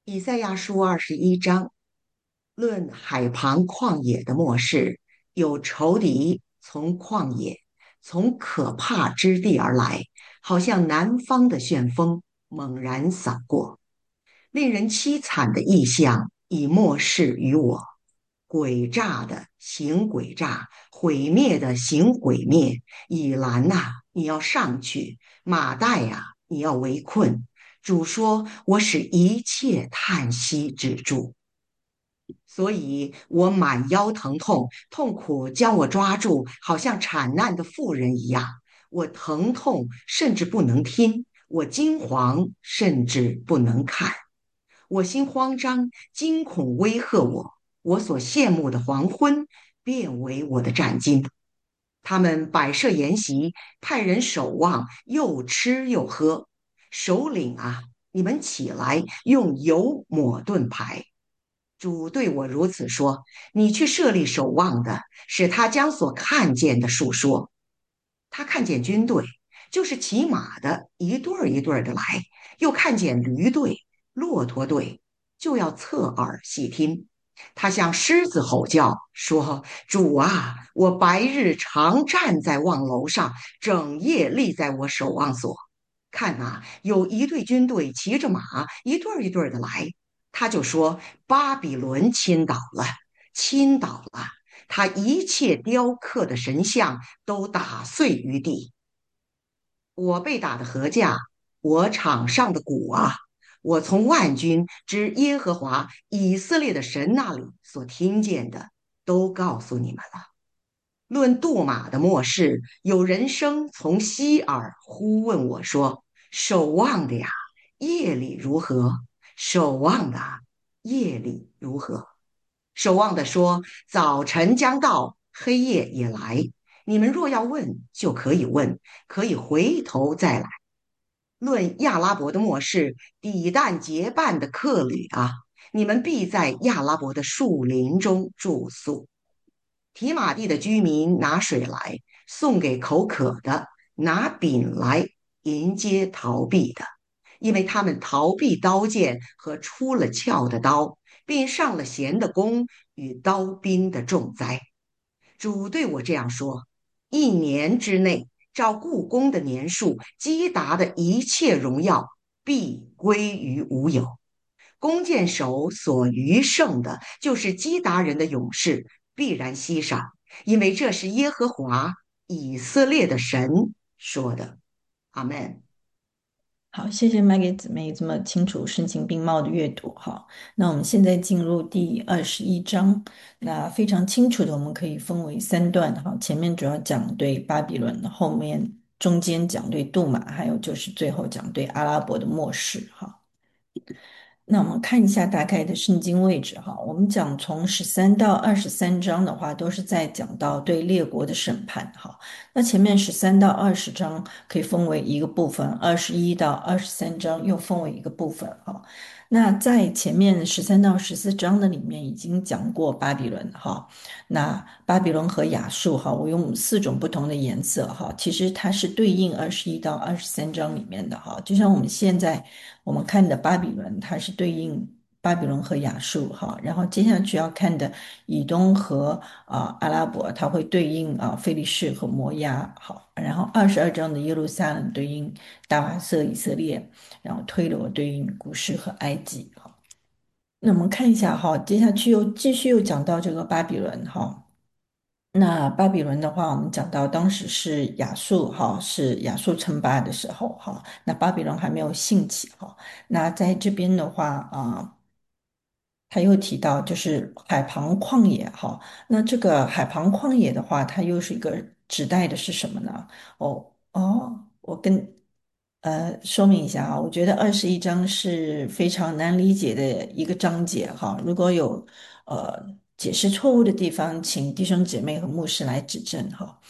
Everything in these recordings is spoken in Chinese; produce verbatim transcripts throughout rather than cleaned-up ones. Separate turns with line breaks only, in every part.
以赛亚书二十一章论海旁旷野的末世，有仇敌从旷野，从可怕之地而来，好像南方的旋风猛然扫过。令人凄惨的异象已漠视于我，诡诈的行诡诈，毁灭的行毁灭。以兰呐、你要上去；马代呀、你要围困。主说：“我使一切叹息止住。”所以我满腰疼痛，痛苦将我抓住，好像产难的妇人一样。我疼痛，甚至不能听；我惊惶，甚至不能看。我心慌张，惊恐威吓我。我所羡慕的黄昏，变为我的战巾。他们摆设筵席，派人守望，又吃又喝。首领啊，你们起来，用油抹盾牌。主对我如此说：你去设立守望的，使他将所看见的述说。他看见军队，就是骑马的，一对儿一对儿的来；又看见驴队、骆驼队，就要侧耳细听。他向狮子吼叫，说：主啊，我白日常站在望楼上，整夜立在我守望所。看呐、有一队军队骑着马，一对儿一对儿的来。他就说：巴比伦倾倒了，倾倒了，他一切雕刻的神像都打碎于地。我被打的禾架，我场上的鼓啊，我从万军之耶和华以色列的神那里所听见的，都告诉你们了。论杜马的末世，有人声从西耳呼问我说：守望的呀，夜里如何？守望的啊夜里如何？守望的说：早晨将到，黑夜也来。你们若要问，就可以问，可以回头再来。论亚拉伯的末世，底旦结伴的客旅啊，你们必在亚拉伯的树林中住宿。提马地的居民拿水来送给口渴的，拿饼来迎接逃避的，因为他们逃避刀剑和出了鞘的刀，并上了弦的弓与刀兵的重灾。主对我这样说：一年之内，照故宫的年数，基达的一切荣耀必归于无有。弓箭手所余剩的，就是基达人的勇士，必然稀少，因为这是耶和华以色列的神说的。阿门。
好，谢谢麦给姊妹这么清楚、声情并茂的阅读哈。那我们现在进入第二十一章，那非常清楚的，我们可以分为三段哈。前面主要讲对巴比伦，后面中间讲对杜马，还有就是最后讲对阿拉伯的末世哈。那我们看一下大概的圣经位置哈。我们讲从十三到二十三章的话，都是在讲到对列国的审判哈。那前面十三到二十章可以分为一个部分，二十一到二十三章又分为一个部分哈。那在前面十三到十四章的里面已经讲过巴比伦哈。那巴比伦和亚述哈，我用四种不同的颜色哈，其实它是对应二十一到二十三章里面的哈。就像我们现在我们看的巴比伦，它是对应巴比伦和亚述哈，然后接下去要看的以东和啊、阿拉伯，它会对应啊、非利士和摩押好，然后二十二章的耶路撒冷对应大马色以色列，然后推罗对应古实和埃及哈。那我们看一下哈，接下去又继续又讲到这个巴比伦哈。那巴比伦的话，我们讲到当时是亚述哈，是亚述称霸的时候哈，那巴比伦还没有兴起哈。那在这边的话啊，他又提到就是海旁旷野哈。那这个海旁旷野的话，它又是一个指代的是什么呢？哦哦，我跟呃说明一下啊，我觉得二十一章是非常难理解的一个章节哈。如果有呃解释错误的地方，请弟兄姐妹和牧师来指正哈。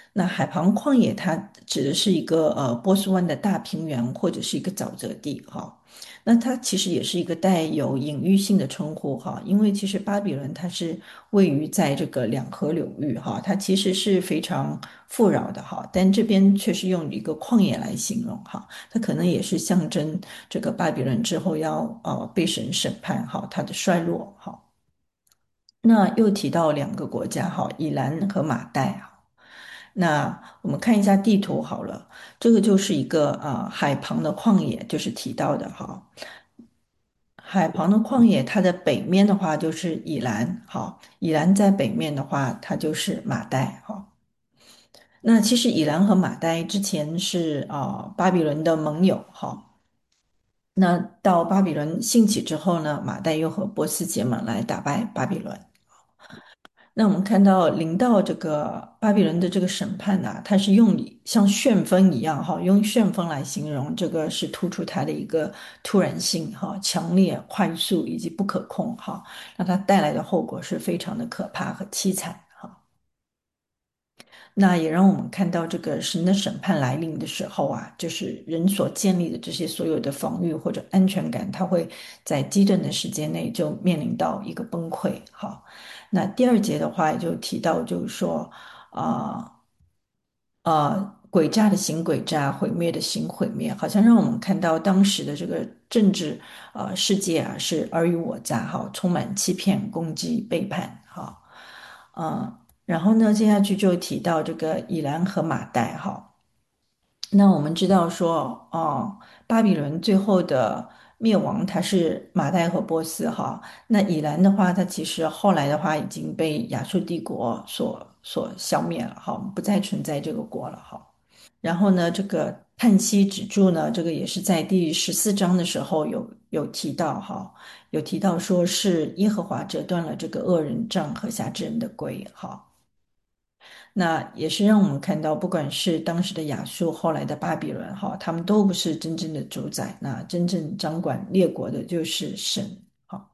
那海旁旷野它指的是一个呃波斯湾的大平原或者是一个沼泽地哈。那它其实也是一个带有隐喻性的称呼哈，因为其实巴比伦它是位于在这个两河流域哈，它其实是非常富饶的哈，但这边却是用一个旷野来形容哈，它可能也是象征这个巴比伦之后要呃被神审判哈，它的衰落哈。那又提到两个国家哈，以兰和马代哈。那我们看一下地图好了，这个就是一个呃海旁的旷野，就是提到的哈。海旁的旷野，它的北面的话就是以兰，哈，以兰在北面的话，它就是马代，哈。那其实以兰和马代之前是啊、呃巴比伦的盟友，哈。那到巴比伦兴起之后呢，马代又和波斯结盟来打败巴比伦。那我们看到临到这个巴比伦的这个审判呢、它是用像旋风一样哈，用旋风来形容，这个是突出它的一个突然性哈、强烈、快速以及不可控哈，那它带来的后果是非常的可怕和凄惨哈。那也让我们看到这个神的审判来临的时候啊，就是人所建立的这些所有的防御或者安全感，它会在极短的时间内就面临到一个崩溃。哈，那第二节的话也就提到，就是说，啊、呃，诡诈的行诡诈，毁灭的行毁灭，好像让我们看到当时的这个政治呃世界啊是尔虞我诈，哈，充满欺骗、攻击、背叛，哈。嗯，然后呢，接下去就提到这个以兰和马代哈。那我们知道说，哦，巴比伦最后的灭亡，它是马代和波斯哈。那以兰的话，它其实后来的话已经被亚述帝国所所消灭了哈，不再存在这个国了哈。然后呢，这个叹息止住呢，这个也是在第十四章的时候有有提到哈，有提到说是耶和华折断了这个恶人杖和辖制人的圭哈。那也是让我们看到，不管是当时的亚述，后来的巴比伦哈，他们都不是真正的主宰，那真正掌管列国的就是神。好。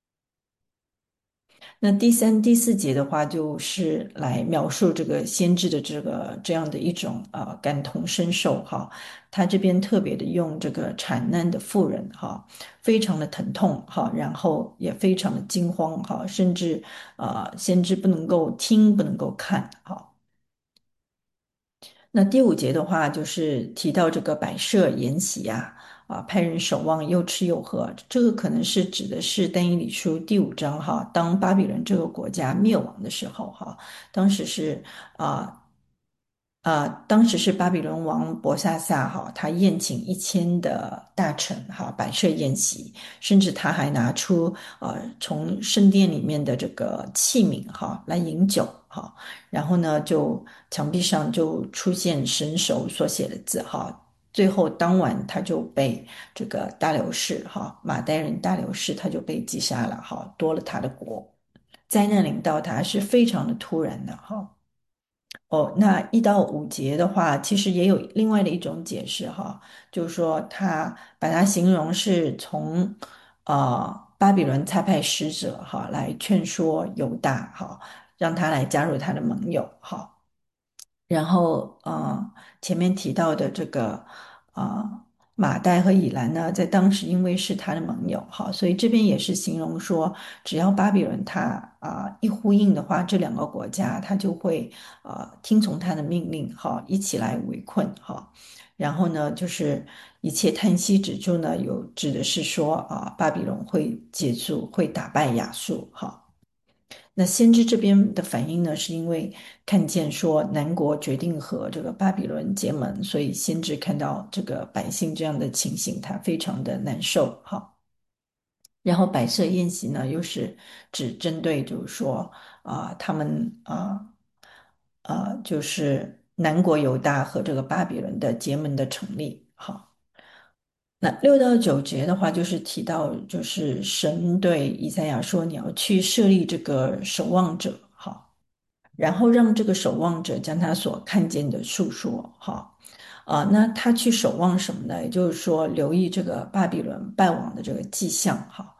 那第三、第四节的话，就是来描述这个先知的这个这样的一种呃感同身受哈。他这边特别的用这个产难的妇人哈，非常的疼痛哈，然后也非常的惊慌哈，甚至呃先知不能够听，不能够看哈。那第五节的话，就是提到这个摆设筵席呀，啊，派人守望，又吃又喝。这个可能是指的是但以理书第五章哈，当巴比伦这个国家灭亡的时候哈，当时是啊。啊，当时是巴比伦王伯萨撒哈，他宴请一千的大臣哈，摆设宴席，甚至他还拿出呃从圣殿里面的这个器皿哈来饮酒哈，然后呢就墙壁上就出现神手所写的字哈，最后当晚他就被这个大流士哈马代人大流士他就被击杀了哈，夺了他的国，灾难临到他是非常的突然的哈。哦，那一到五节的话，其实也有另外的一种解释哈，就是说他把它形容是从呃巴比伦差派使者哈来劝说犹大哈，让他来加入他的盟友哈。然后呃，前面提到的这个呃马代和以兰呢，在当时因为是他的盟友哈，所以这边也是形容说，只要巴比伦他啊、一呼应的话，这两个国家他就会呃听从他的命令哈，一起来围困哈。然后呢，就是一切叹息止住呢，有指的是说啊、巴比伦会结束，会打败亚述哈。那先知这边的反应呢，是因为看见说南国决定和这个巴比伦结盟，所以先知看到这个百姓这样的情形，他非常的难受哈。然后摆设宴席呢，又是只针对就是说啊、他们啊啊、就是南国犹大和这个巴比伦的结盟的成立哈。那六到九节的话，就是提到，就是神对以赛亚说：“你要去设立这个守望者，哈，然后让这个守望者将他所看见的述说，哈，啊，那他去守望什么呢？也就是说，留意这个巴比伦败亡的这个迹象，哈。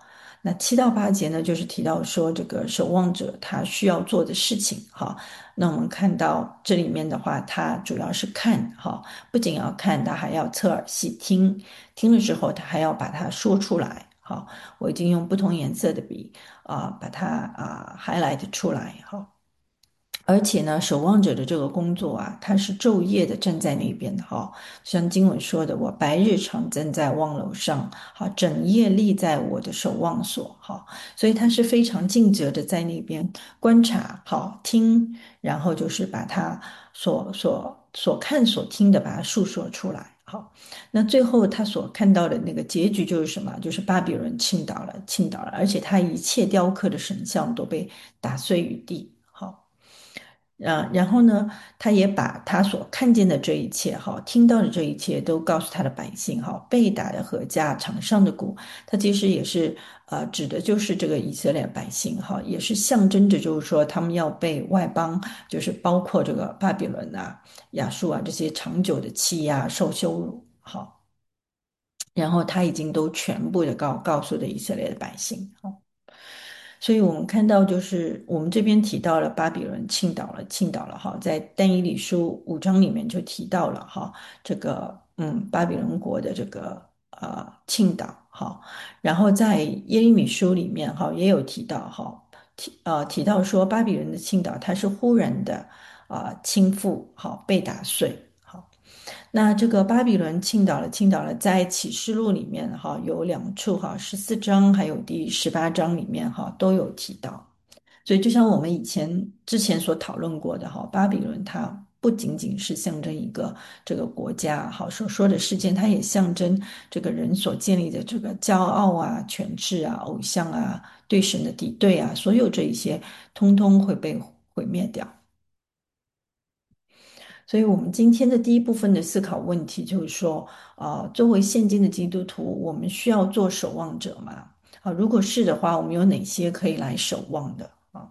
那七到八节呢，就是提到说这个守望者他需要做的事情哈。那我们看到这里面的话，他主要是看哈，不仅要看，他还要侧耳细听，听了之后他还要把它说出来。好，我已经用不同颜色的笔啊，把它啊 highlight 出来哈。而且呢，守望者的这个工作啊，他是昼夜的站在那边的哈。像经文说的，我白日常站在望楼上，好，整夜立在我的守望所，哈。所以他是非常尽责的在那边观察，好听，然后就是把他所所所看所听的把它述说出来，好。那最后他所看到的那个结局就是什么？就是巴比伦倾倒了，倾倒了，而且他一切雕刻的神像都被打碎于地，好。啊，然后呢，他也把他所看见的这一切，哈，听到的这一切，都告诉他的百姓，哈，被打的禾稼，场上的谷，他其实也是，呃，指的就是这个以色列百姓，哈，也是象征着，就是说他们要被外邦，就是包括这个巴比伦啊、亚述啊这些长久的欺压、受羞辱，好，然后他已经都全部的告告诉了以色列的百姓，好。所以我们看到，就是我们这边提到了巴比伦倾倒了，倾倒了哈，在但以理书五章里面就提到了哈，这个嗯巴比伦国的这个呃倾倒哈，然后在耶利米书里面哈也有提到哈，提呃提到说巴比伦的倾倒，它是忽然的啊、呃倾覆，好被打碎。好。那这个巴比伦倾倒了，倾倒了，在启示录里面哈有两处哈，十四章还有第十八章里面哈都有提到。所以就像我们以前之前所讨论过的哈，巴比伦它不仅仅是象征一个这个国家好所说的事件，它也象征这个人所建立的这个骄傲啊、权势啊、偶像啊、对神的敌对啊，所有这一些通通会被毁灭掉。所以，我们今天的第一部分的思考问题就是说，啊、作为现今的基督徒，我们需要做守望者吗？啊，如果是的话，我们有哪些可以来守望的？啊？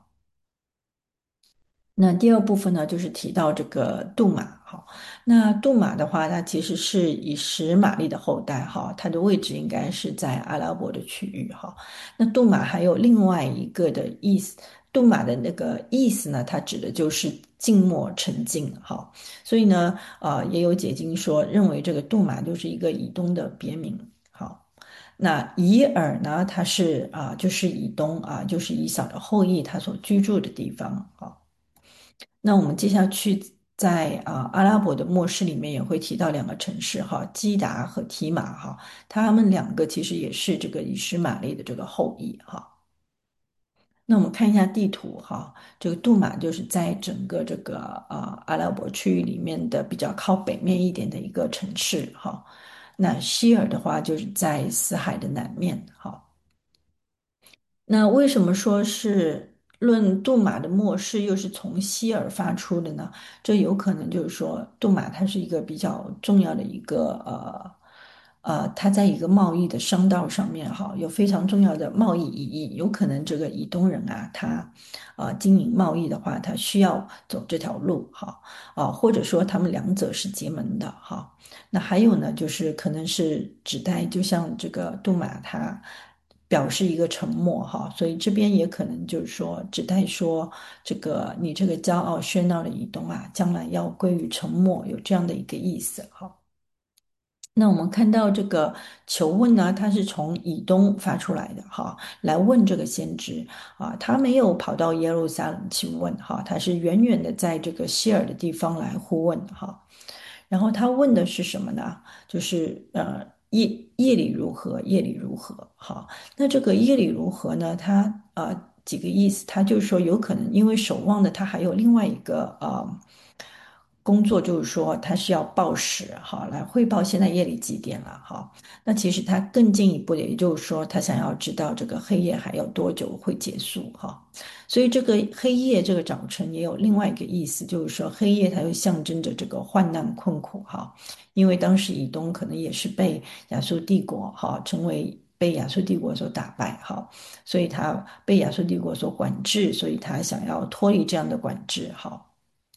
那第二部分呢，就是提到这个杜马，哈，那杜马的话，它其实是以实玛利的后代，哈，它的位置应该是在阿拉伯的区域，哈。那杜马还有另外一个的意思，杜马的那个意思呢，它指的就是静默沉静，哈。所以呢，呃，也有解经说认为这个杜马就是一个以东的别名，好。那以尔呢，它是啊、就是以东啊，就是以扫的后裔他所居住的地方，啊。那我们接下去在啊、阿拉伯的末世里面也会提到两个城市哈，基达和提马哈，他们两个其实也是这个以实玛利的这个后裔哈。那我们看一下地图哈，这个杜马就是在整个这个啊、阿拉伯区域里面的比较靠北面一点的一个城市哈。那希尔的话就是在死海的南面哈。那为什么说是论杜马的末世又是从希尔发出的呢？这有可能就是说，杜马它是一个比较重要的一个呃呃，它在一个贸易的商道上面哈，有非常重要的贸易意义。有可能这个以东人啊，他呃经营贸易的话，他需要走这条路哈啊，或者说他们两者是结盟的哈。那还有呢，就是可能是指代，就像这个杜马它。表示一个沉默哈，所以这边也可能就是说，指代说这个你这个骄傲喧闹的移动啊，将来要归于沉默，有这样的一个意思哈。那我们看到这个求问呢，它是从以东发出来的哈，来问这个先知啊，他没有跑到耶路撒冷去问哈，他是远远的在这个希尔的地方来呼问哈。然后他问的是什么呢？就是呃夜夜里如何，夜里如何？好，那这个夜里如何呢？它呃几个意思？他就是说有可能因为守望的他还有另外一个呃工作，就是说他是要报时哈，来汇报现在夜里几点了哈。那其实他更进一步的，也就是说他想要知道这个黑夜还有多久会结束哈。所以这个黑夜这个早晨也有另外一个意思，就是说黑夜它又象征着这个患难困苦哈，因为当时以东可能也是被亚述帝国哈成为被亚述帝国所打败哈，所以他被亚述帝国所管制，所以他想要脱离这样的管制哈。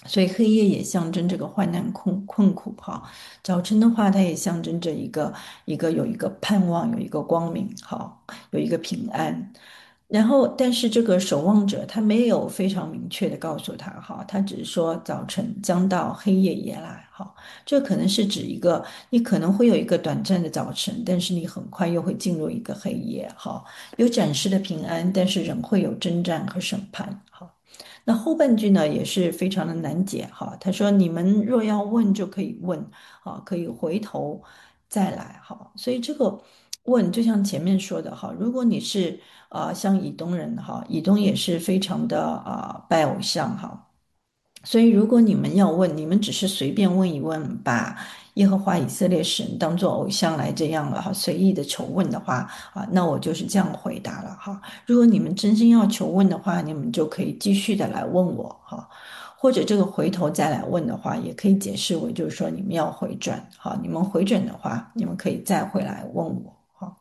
所以黑夜也象征这个患难困困苦哈，早晨的话，它也象征着一个一个有一个盼望，有一个光明哈，有一个平安。然后，但是这个守望者他没有非常明确的告诉他哈，他只是说早晨将到，黑夜也来哈。这可能是指一个你可能会有一个短暂的早晨，但是你很快又会进入一个黑夜哈，有暂时的平安，但是仍会有征战和审判哈。那后半句呢也是非常的难解哈。他说：“你们若要问，就可以问啊，可以回头再来哈。”所以这个问就像前面说的哈，如果你是啊、像以东人哈，以东也是非常的啊、拜偶像哈。所以，如果你们要问，你们只是随便问一问，把耶和华以色列神当做偶像来这样了哈，随意的求问的话啊，那我就是这样回答了哈。如果你们真心要求问的话，你们就可以继续的来问我哈，或者这个回头再来问的话，也可以解释为就是说你们要回转哈，你们回转的话，你们可以再回来问我哈。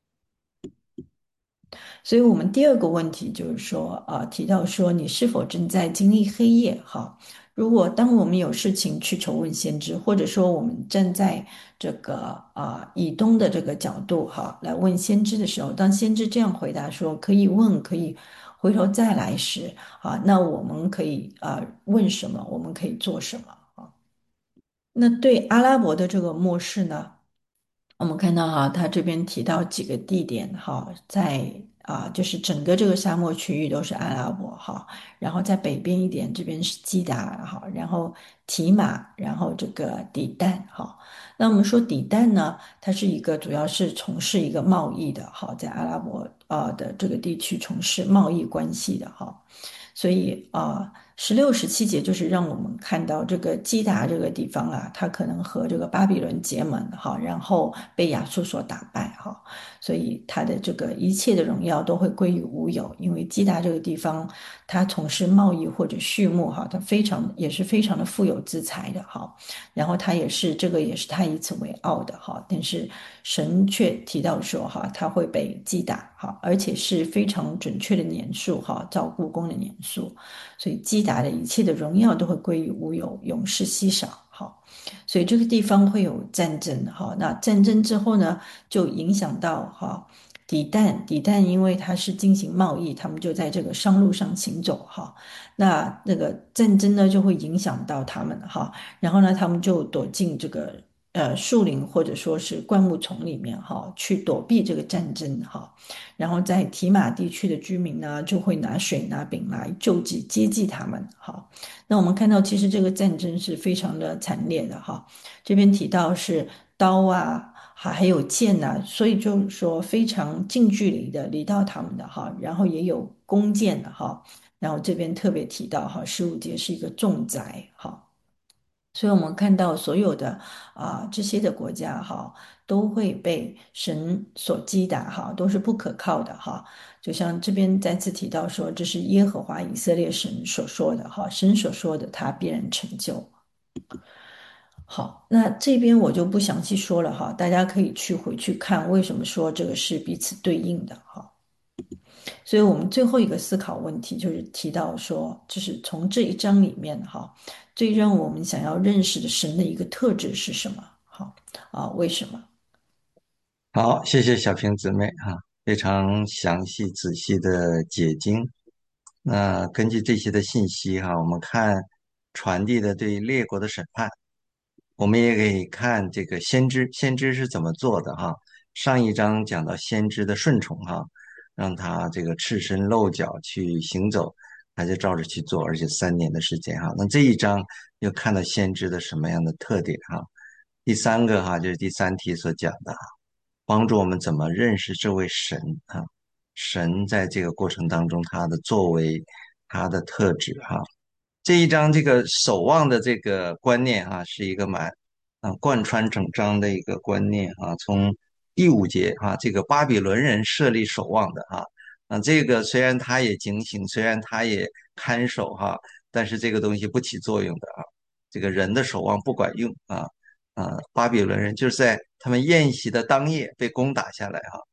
所以，我们第二个问题就是说，啊，提到说你是否正在经历黑夜？哈，如果当我们有事情去求问先知，或者说我们站在这个啊以东的这个角度哈来问先知的时候，当先知这样回答说可以问，可以回头再来时，啊，那我们可以啊问什么？我们可以做什么？啊？那对阿拉伯的这个末世呢？我们看到哈，他这边提到几个地点哈，在啊，就是整个这个沙漠区域都是阿拉伯哈，然后在北边一点，这边是基达哈，然后提马，然后这个底旦哈。那我们说底旦呢，它是一个主要是从事一个贸易的哈，在阿拉伯啊的这个地区从事贸易关系的哈。所以啊，十六、十七节就是让我们看到这个基达这个地方啊，它可能和这个巴比伦结盟哈，然后被亚述所打败哈，所以它的这个一切的荣耀都会归于无有，因为基达这个地方，它从事贸易或者畜牧哈，它非常也是非常的富有资财的哈，然后它也是这个也是他以此为傲的哈，但是神却提到说哈，他会被击打哈，而且是非常准确的年数哈，照故宫的年数，所以击打的一切的荣耀都会归于无有，永世稀少哈，所以这个地方会有战争哈，那战争之后呢，就影响到哈。底旦，底旦，因为它是进行贸易，他们就在这个商路上行走哈。那那个战争呢，就会影响到他们哈。然后呢，他们就躲进这个呃树林或者说是灌木丛里面哈，去躲避这个战争哈。然后在提马地区的居民呢，就会拿水拿饼来救济接济他们哈。那我们看到，其实这个战争是非常的惨烈的哈。这边提到是刀啊，还还有剑呐、所以就是说非常近距离的离到他们的哈。然后也有弓箭的哈。然后这边特别提到哈，十五节是一个重灾哈。所以，我们看到所有的啊、这些的国家哈，都会被神所击打哈，都是不可靠的哈。就像这边再次提到说，这是耶和华以色列神所说的哈，神所说的，他必然成就。好，那这边我就不详细说了哈，大家可以去回去看为什么说这个是彼此对应的哈。所以我们最后一个思考问题就是提到说，就是从这一章里面哈，最让我们想要认识的神的一个特质是什么？好啊，为什么？
好，谢谢小平姊妹哈，非常详细仔细的解经。那根据这些的信息哈，我们看传递的对列国的审判，我们也可以看这个先知，先知是怎么做的哈。上一章讲到先知的顺从哈，让他这个赤身露脚去行走，他就照着去做，而且三年的时间哈。那这一章又看到先知的什么样的特点哈？第三个哈，就是第三题所讲的哈，帮助我们怎么认识这位神啊？神在这个过程当中他的作为，他的特质哈。这一章这个守望的这个观念哈，是一个蛮啊贯穿整章的一个观念啊。从第五节哈，这个巴比伦人设立守望的哈，啊这个虽然他也警醒，虽然他也看守哈，但是这个东西不起作用的啊。这个人的守望不管用啊啊，巴比伦人就是在他们宴席的当夜被攻打下来哈。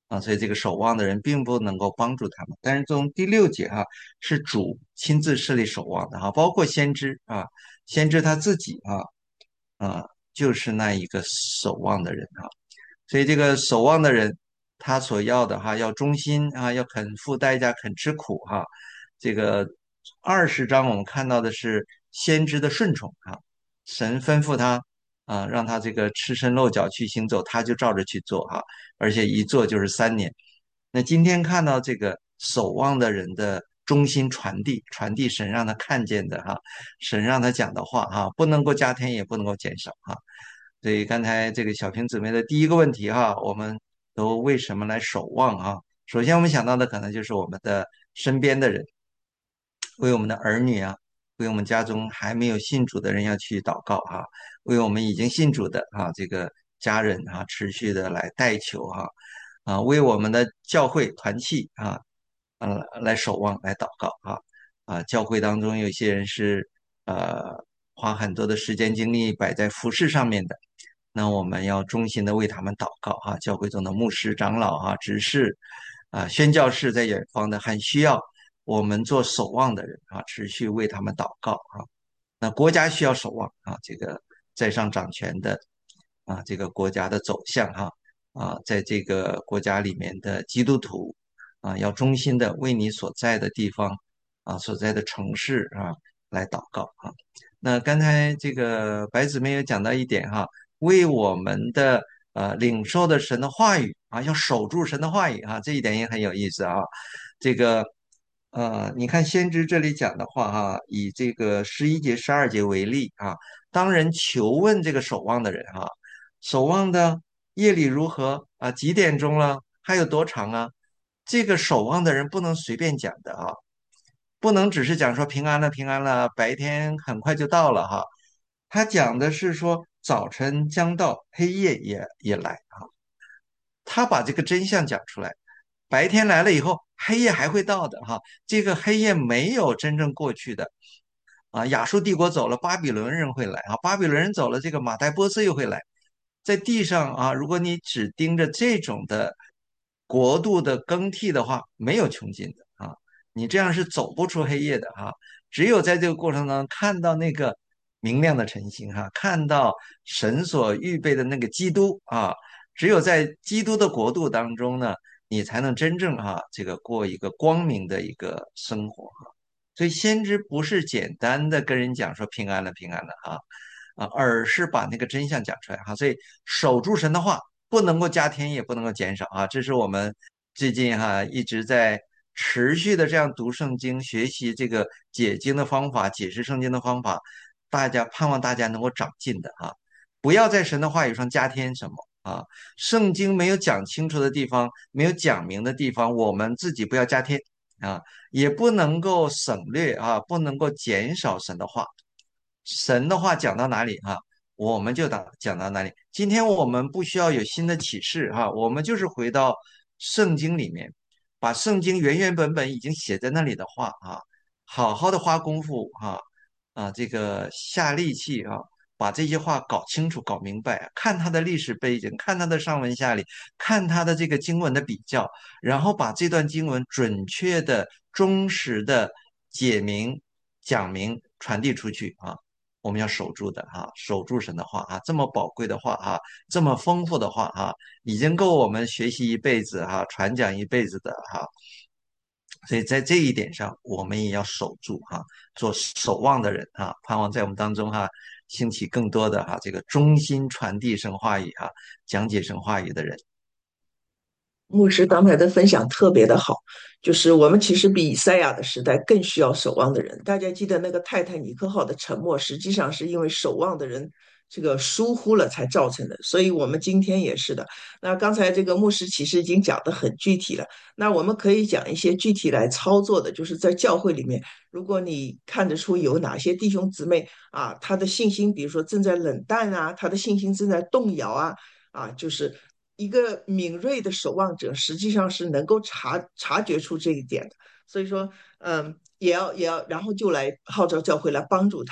啊，所以这个守望的人并不能够帮助他们。但是从第六节哈、是主亲自设立守望的哈、包括先知啊，先知他自己啊啊就是那一个守望的人啊。所以这个守望的人，他所要的哈，要忠心啊，要肯付代价，肯吃苦哈。这个二十章我们看到的是先知的顺从啊，神吩咐他啊，让他这个赤身露脚去行走，他就照着去做哈，而且一做就是三年。那今天看到这个守望的人的忠心传递，传递神让他看见的哈，神让他讲的话哈，不能够加添，也不能够减少哈。所以刚才这个小平姊妹的第一个问题哈，我们都为什么来守望啊？首先我们想到的可能就是我们的身边的人，为我们的儿女啊，为我们家中还没有信主的人要去祷告哈，为我们已经信主的啊这个家人啊持续的来代求哈，啊为我们的教会团契啊，呃来守望来祷告啊啊教会当中有些人是呃花很多的时间精力摆在服饰上面的，那我们要衷心的为他们祷告啊，教会中的牧师、长老啊、执事啊、宣教士在远方的很需要我们做守望的人啊，持续为他们祷告啊。那国家需要守望啊，这个在上掌权的啊，这个国家的走向哈啊，在这个国家里面的基督徒啊，要忠心的为你所在的地方啊、所在的城市啊来祷告啊。那刚才这个白姊妹有讲到一点哈，为我们的呃领受的神的话语啊，要守住神的话语啊，这一点也很有意思啊。这个呃，你看先知这里讲的话哈，以这个十一节、十二节为例啊，当人求问这个守望的人哈，守望的夜里如何啊？几点钟了？还有多长啊？这个守望的人不能随便讲的啊，不能只是讲说平安了，平安了，白天很快就到了哈。他讲的是说早晨将到，黑夜也也来啊。他把这个真相讲出来，白天来了以后，黑夜还会到的哈。这个黑夜没有真正过去的啊。亚述帝国走了，巴比伦人会来啊。巴比伦人走了，这个马代波斯又会来。在地上啊，如果你只盯着这种的国度的更替的话，没有穷尽的啊。你这样是走不出黑夜的啊。只有在这个过程当中看到那个明亮的晨星哈、看到神所预备的那个基督啊。只有在基督的国度当中呢，你才能真正哈、这个过一个光明的一个生活哈。所以先知不是简单的跟人讲说平安了平安了哈啊，而是把那个真相讲出来哈。所以守住神的话，不能够加添，也不能够减少啊。这是我们最近哈一直在持续的这样读圣经、学习这个解经的方法、解释圣经的方法，大家盼望大家能够长进的啊。不要在神的话语上加添什么啊。圣经没有讲清楚的地方，没有讲明的地方，我们自己不要加添啊，也不能够省略啊，不能够减少神的话。神的话讲到哪里哈，我们就讲讲到哪里。今天我们不需要有新的启示哈，我们就是回到圣经里面，把圣经原原本本已经写在那里的话啊，好好的花功夫哈啊，这个下力气啊，把这些话搞清楚、搞明白，看它的历史背景，看它的上文下理，看它的这个经文的比较，然后把这段经文准确的、忠实的解明、讲明、传递出去啊。我们要守住的哈，守住神的话啊，这么宝贵的话哈，这么丰富的话哈，已经够我们学习一辈子哈，传讲一辈子的哈。所以在这一点上，我们也要守住哈，做守望的人哈，盼望在我们当中哈，兴起更多的哈这个忠心传递神话语哈，讲解神话语的人。
牧师刚才的分享特别的好，就是我们其实比以赛亚的时代更需要守望的人。大家记得那个泰坦尼克号的沉没，实际上是因为守望的人这个疏忽了才造成的，所以我们今天也是的。那刚才这个牧师其实已经讲得很具体了，那我们可以讲一些具体来操作的，就是在教会里面，如果你看得出有哪些弟兄姊妹啊，他的信心，比如说正在冷淡啊，他的信心正在动摇啊。啊，就是一个敏锐的守望者，实际上是能够察察觉出这一点的。所以说，嗯，也要也要，然后就来号召教会来帮助他。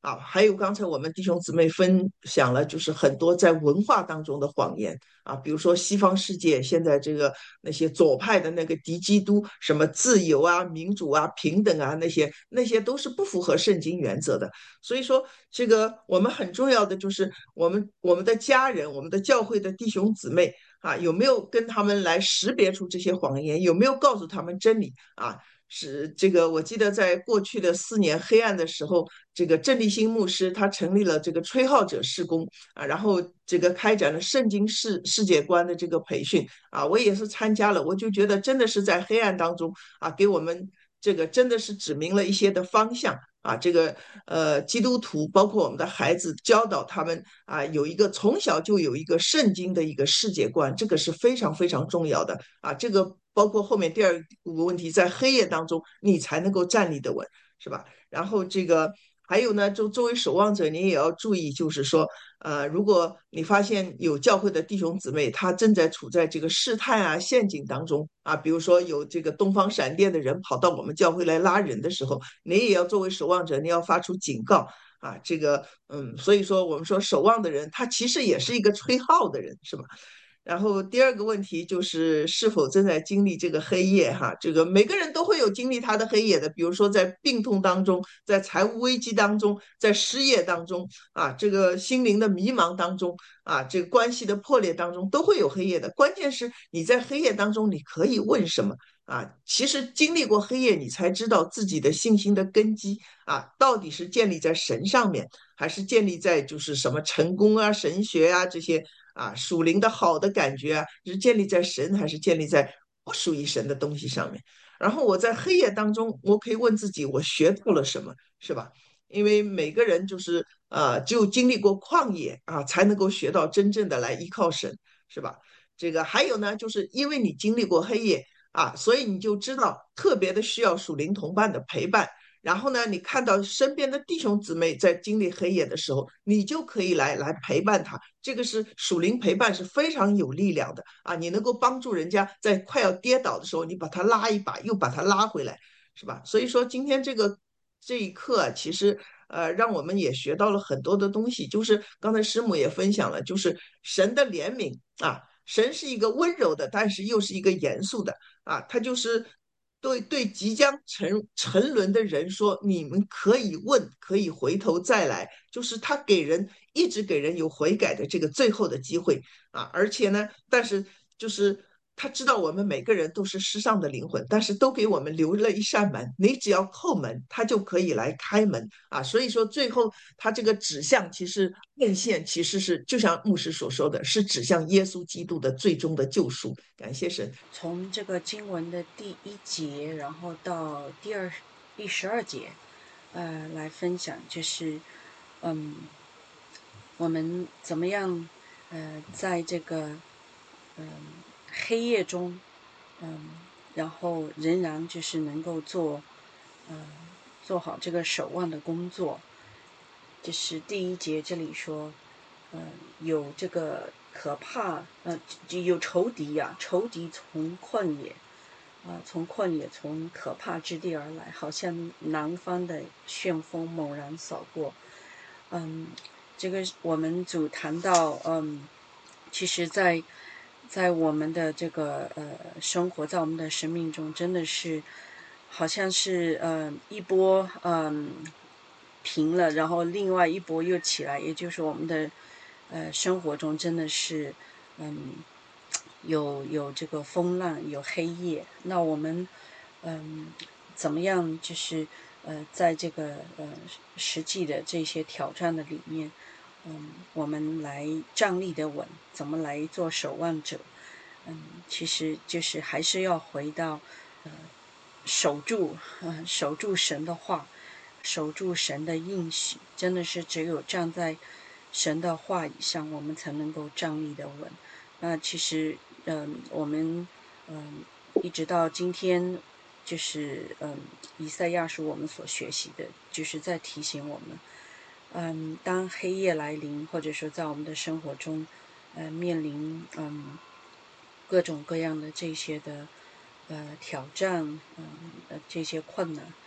啊，还有刚才我们弟兄姊妹分享了，就是很多在文化当中的谎言啊，比如说西方世界现在这个那些左派的那个敌基督，什么自由啊、民主啊、平等啊，那些那些都是不符合圣经原则的。所以说，这个我们很重要的就是我们我们的家人、我们的教会的弟兄姊妹啊，有没有跟他们来识别出这些谎言？有没有告诉他们真理啊？是这个，我记得在过去的四年黑暗的时候，这个郑立新牧师他成立了这个吹号者事工啊，然后这个开展了圣经世世界观的这个培训啊，我也是参加了，我就觉得真的是在黑暗当中啊，给我们这个真的是指明了一些的方向啊，这个呃基督徒包括我们的孩子教导他们啊，有一个从小就有一个圣经的一个世界观，这个是非常非常重要的啊，这个包括后面第二个问题，在黑夜当中你才能够站立得稳，是吧？然后这个还有呢，就作为守望者，你也要注意，就是说，呃，如果你发现有教会的弟兄姊妹，他正在处在这个试探啊、陷阱当中啊，比如说有这个东方闪电的人跑到我们教会来拉人的时候，你也要作为守望者，你要发出警告啊。这个，嗯，所以说我们说守望的人，他其实也是一个吹号的人，是吧？然后第二个问题就是是否正在经历这个黑夜哈？这个每个人都会有经历他的黑夜的，比如说在病痛当中，在财务危机当中，在失业当中啊，这个心灵的迷茫当中啊，这个关系的破裂当中都会有黑夜的。关键是你在黑夜当中，你可以问什么啊？其实经历过黑夜，你才知道自己的信心的根基啊，到底是建立在神上面，还是建立在就是什么成功啊、神学啊这些。啊，属灵的好的感觉啊，是建立在神还是建立在不属于神的东西上面？然后我在黑夜当中，我可以问自己，我学到了什么，是吧？因为每个人就是呃，只有经历过旷野啊，才能够学到真正的来依靠神，是吧？这个还有呢，就是因为你经历过黑夜啊，所以你就知道特别的需要属灵同伴的陪伴。然后呢，你看到身边的弟兄姊妹在经历黑夜的时候，你就可以来来陪伴他。这个是属灵陪伴，是非常有力量的啊！你能够帮助人家在快要跌倒的时候，你把他拉一把，又把他拉回来，是吧？所以说今天这个这一课啊，其实呃，让我们也学到了很多的东西。就是刚才师母也分享了，就是神的怜悯啊，神是一个温柔的，但是又是一个严肃的啊，他就是对对即将沉沉沦的人说：“你们可以问，可以回头再来。”就是他给人一直给人有悔改的这个最后的机会啊！而且呢，但是就是他知道我们每个人都是世上的灵魂，但是都给我们留了一扇门，你只要叩门，他就可以来开门啊！所以说，最后他这个指向其实变现其实是就像牧师所说的，是指向耶稣基督的最终的救赎。感谢神。
从这个经文的第一节，然后到第二第十二节，呃，来分享，就是嗯，我们怎么样，呃，在这个嗯黑夜中，嗯，然后仍然就是能够做，嗯，做好这个守望的工作。就是第一节这里说，嗯，有这个可怕，呃，有仇敌呀、啊，仇敌从旷野，啊、呃，从旷野从可怕之地而来，好像南方的旋风猛然扫过。嗯，这个我们主谈到，嗯，其实在，在我们的这个呃生活，在我们的生命中，真的是好像是呃一波嗯、呃、平了，然后另外一波又起来，也就是我们的呃生活中真的是嗯有有这个风浪，有黑夜。那我们嗯怎么样就是呃在这个呃实际的这些挑战的里面，嗯我们来站立的稳，怎么来做守望者？嗯，其实就是还是要回到呃守住，呃守住神的话，守住神的应许，真的是只有站在神的话语上，我们才能够站立的稳。那其实，嗯，我们嗯一直到今天，就是嗯以赛亚是我们所学习的，就是在提醒我们，嗯，当黑夜来临，或者说在我们的生活中，呃，面临嗯各种各样的这些的呃挑战，嗯、呃这些困难，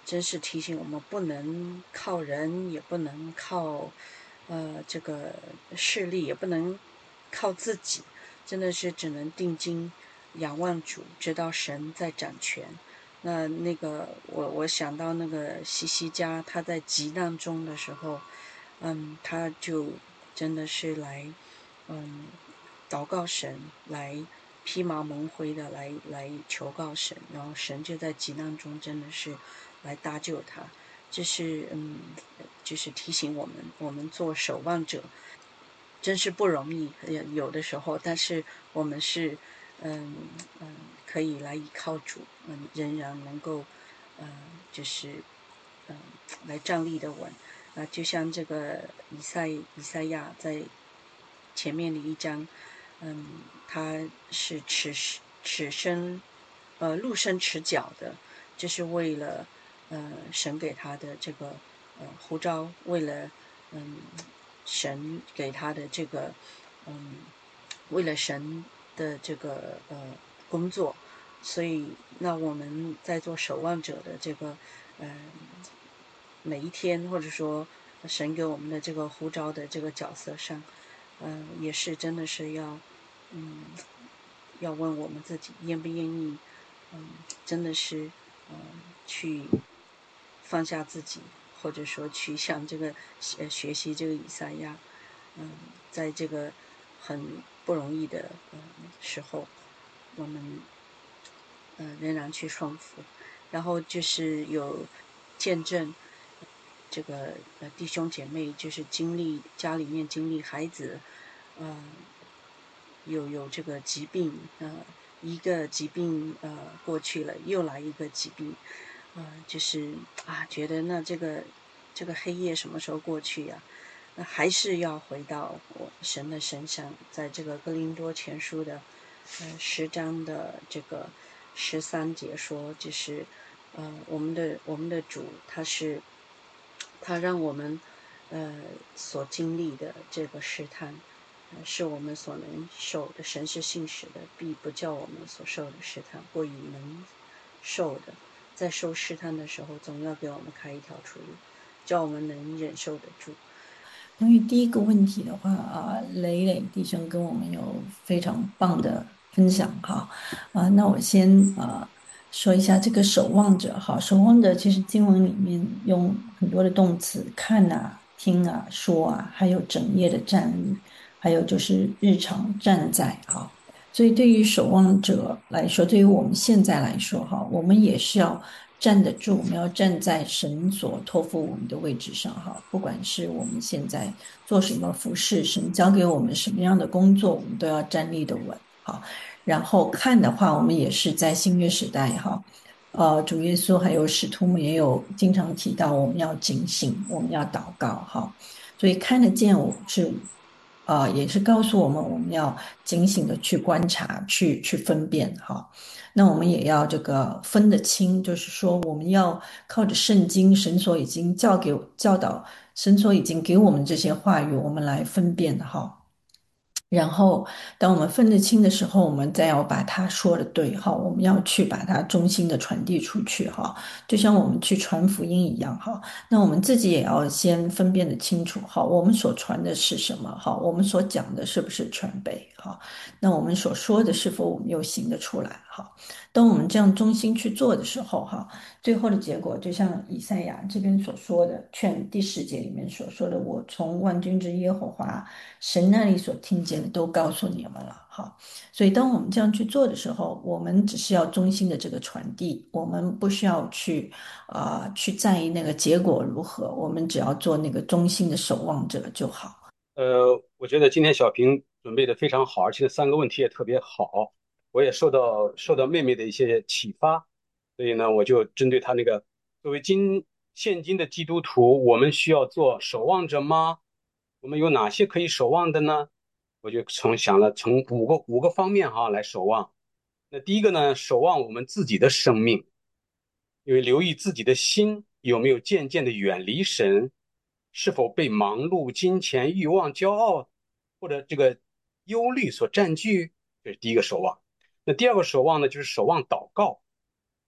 真是提醒我们不能靠人，也不能靠呃这个势力，也不能靠自己，真的是只能定睛仰望主，知道神在掌权。那那个我我想到那个西西家，他在急难中的时候，嗯，他就真的是来，嗯，祷告神，来披麻蒙灰的来来求告神，然后神就在急难中真的是来搭救他。这是嗯，就是提醒我们，我们做守望者真是不容易，有的时候，但是我们是嗯嗯可以来依靠主，嗯，仍然能够嗯就是嗯来站立的稳。啊，就像这个以赛以赛亚在前面的一章，嗯，他是持持身，呃，露身持脚的，这是为了呃神给他的这个呃呼召，为了嗯神给他的这个嗯为了神的这个呃工作，所以那我们在做守望者的这个呃每一天，或者说神给我们的这个呼召的这个角色上，嗯、呃，也是真的是要嗯要问我们自己愿不愿意，嗯，真的是嗯去放下自己，或者说去向这个呃学习这个以赛亚，嗯，在这个很不容易的嗯时候，我们嗯、呃仍然去顺服，然后就是有见证这个呃弟兄姐妹就是经历家里面经历孩子，呃有有这个疾病，呃一个疾病呃过去了，又来一个疾病，呃就是啊觉得那这个这个黑夜什么时候过去呀、那还是要回到我神的身上，在这个哥林多前书的呃十章的这个十三节说，就是呃我们的我们的主他是他让我们呃所经历的这个试探，呃是我们所能受的。神是信实的，必不叫我们所受的试探过于能受的。在受试探的时候，总要给我们开一条出路，叫我们能忍受得住。
关于第一个问题的话，啊，磊磊弟兄跟我们有非常棒的分享哈，啊，那我先啊说一下这个守望者哈，守望者其实经文里面用很多的动词，看啊、听啊、说啊，还有整夜的站立，还有就是日常站在哈，所以对于守望者来说，对于我们现在来说哈，我们也是要站得住，我们要站在神所托付我们的位置上哈。不管是我们现在做什么服饰，神交给我们什么样的工作，我们都要站立的稳哈。然后看的话，我们也是在新约时代哈。呃，主耶稣还有使徒们也有经常提到，我们要警醒，我们要祷告哈。所以看得见我是啊，也是告诉我们，我们要警醒的去观察，去去分辨哈。那我们也要这个分得清，就是说，我们要靠着圣经，神所已经教给教导，神所已经给我们这些话语，我们来分辨哈。然后，当我们分得清的时候，我们再要把他说的对哈，我们要去把它衷心的传递出去哈，就像我们去传福音一样哈。那我们自己也要先分辨得清楚哈，我们所传的是什么哈，我们所讲的是不是全备哈？那我们所说的是否我们又行得出来哈？当我们这样衷心去做的时候哈，最后的结果就像以赛亚这边所说的，劝第十节里面所说的，我从万军之耶和华神那里所听见的都告诉你们了，哈。所以当我们这样去做的时候，我们只是要衷心的这个传递，我们不需要去啊、呃去在意那个结果如何，我们只要做那个忠心的守望者就好。
呃，我觉得今天小平准备的非常好，而且三个问题也特别好，我也受到受到妹妹的一些启发，所以呢，我就针对他那个作为今现今的基督徒，我们需要做守望者吗？我们有哪些可以守望的呢？我就从想了从五个五个方面哈来守望。那第一个呢，守望我们自己的生命，因为留意自己的心有没有渐渐的远离神，是否被忙碌、金钱、欲望、骄傲或者这个忧虑所占据，这是第一个守望。那第二个守望呢，就是守望祷告，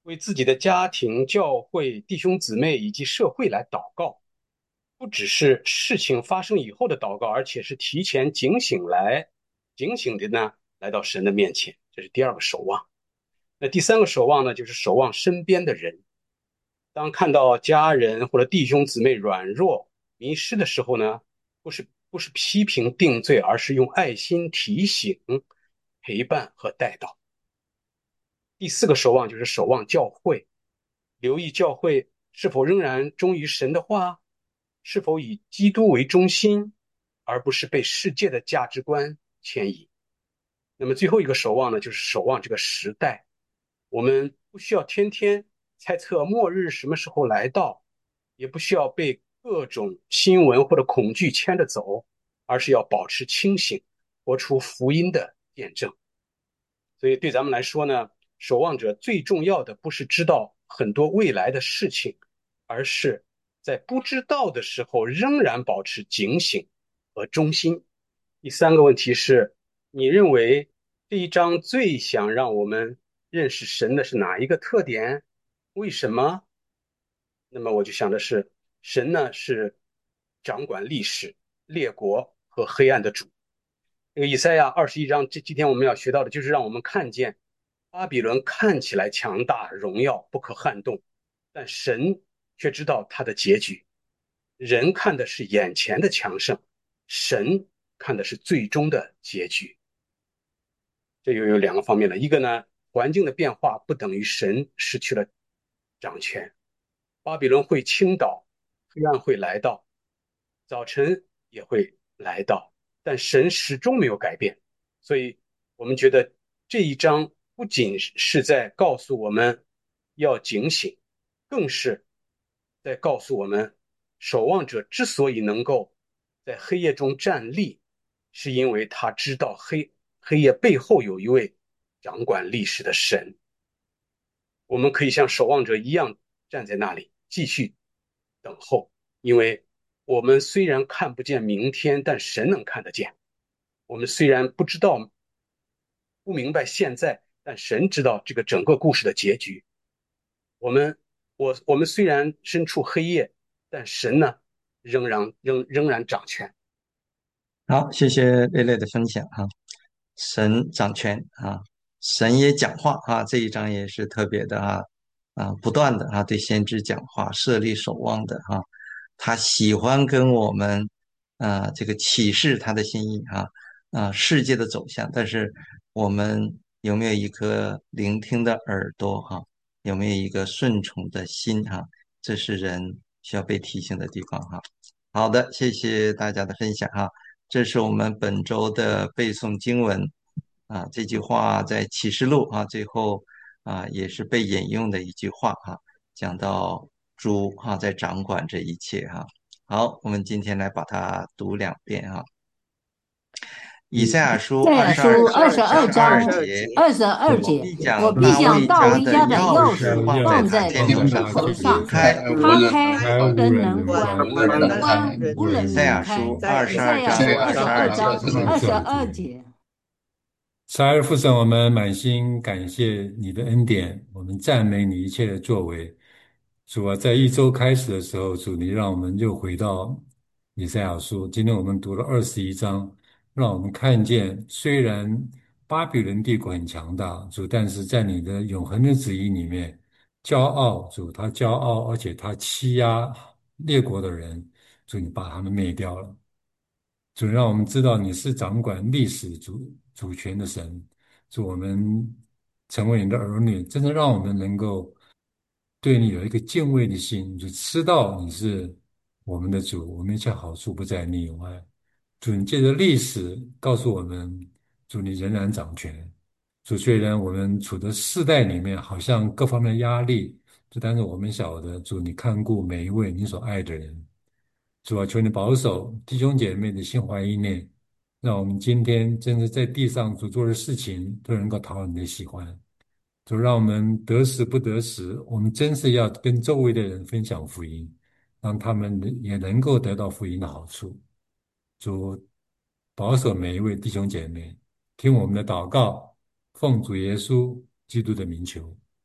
为自己的家庭、教会、弟兄姊妹以及社会来祷告，不只是事情发生以后的祷告，而且是提前警醒来，警醒的呢来到神的面前，这是第二个守望。那第三个守望呢，就是守望身边的人。当看到家人或者弟兄姊妹软弱、迷失的时候呢，不是不是批评定罪，而是用爱心提醒、陪伴和带导。第四个守望就是守望教会，留意教会是否仍然忠于神的话，是否以基督为中心，而不是被世界的价值观牵引。那么最后一个守望呢，就是守望这个时代。我们不需要天天猜测末日什么时候来到，也不需要被各种新闻或者恐惧牵着走，而是要保持清醒，活出福音的见证。所以对咱们来说呢，守望者最重要的不是知道很多未来的事情，而是在不知道的时候仍然保持警醒和忠心。第三个问题是，你认为这一章最想让我们认识神的是哪一个特点？为什么？那么我就想的是，神呢是掌管历史、列国和黑暗的主。这个以赛亚二十一章，这今天我们要学到的就是让我们看见巴比伦看起来强大、荣耀、不可撼动，但神却知道他的结局。人看的是眼前的强盛，神看的是最终的结局。这又有两个方面了，一个呢，环境的变化不等于神失去了掌权。巴比伦会倾倒，黑暗会来到，早晨也会来到，但神始终没有改变。所以我们觉得这一章不仅是在告诉我们要警醒，更是在告诉我们，守望者之所以能够在黑夜中站立，是因为他知道黑黑夜背后有一位掌管历史的神。我们可以像守望者一样站在那里继续等候，因为我们虽然看不见明天，但神能看得见。我们虽然不知道不明白现在，但神知道这个整个故事的结局。我们我我们虽然身处黑夜，但神呢仍然仍仍然掌权。
好，谢谢蕾蕾的分享哈。神掌权啊，神也讲话啊，这一章也是特别的啊啊，不断的啊对先知讲话，设立守望的哈、啊，他喜欢跟我们啊这个启示他的心意啊啊世界的走向，但是我们有没有一颗聆听的耳朵哈、有没有一个顺从的心哈、这是人需要被提醒的地方哈、好的，谢谢大家的分享哈。这是我们本周的背诵经文啊，这句话在启示录啊最后啊也是被引用的一句话哈、讲到主哈、在掌管这一切哈、好，我们今天来把它读两遍哈、以赛亚书
赛亚
二十二
书二十
章
二章
二节，
二十二
我
节，
必将
我必
大
将大
卫家的
卫家的
钥
钥
匙
匙放
放在他
在他的
肩头上，
头上，
开
他开
开无
灯
人能
能关，
关，
无人能
关
开。
无人
以赛亚
能开。
书二
以赛
十二章
亚书二十
二十二
二章
节。
二十二节。
杀而复神，我们满心感谢你的恩典，我们赞美你一切的作为。主啊，在一周开始的时候，主你让我们又回到以赛亚书。今天我们读了二十一章，让我们看见，虽然巴比伦帝国很强大，主，但是在你的永恒的旨意里面，骄傲，主他骄傲，而且他欺压列国的人，主你把他们灭掉了。主让我们知道你是掌管历史主主权的神，主我们成为你的儿女，真的让我们能够对你有一个敬畏的心，就知道你是我们的主，我们一切好处不在你以外。主，你借着历史告诉我们，主你仍然掌权。主，虽然我们处的世代里面好像各方面的压力，就但是我们晓得，主你看顾每一位你所爱的人。主啊，求你保守弟兄姐妹的心怀意念，让我们今天真是在地上所做的事情都能够讨你的喜欢。主，让我们得时不得时，我们真是要跟周围的人分享福音，让他们也能够得到福音的好处。主，保守每一位弟兄姐妹，听我们的祷告，奉主耶稣基督的名求。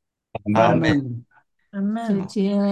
很
阿
完美。
门。
阿门。
好。
再见。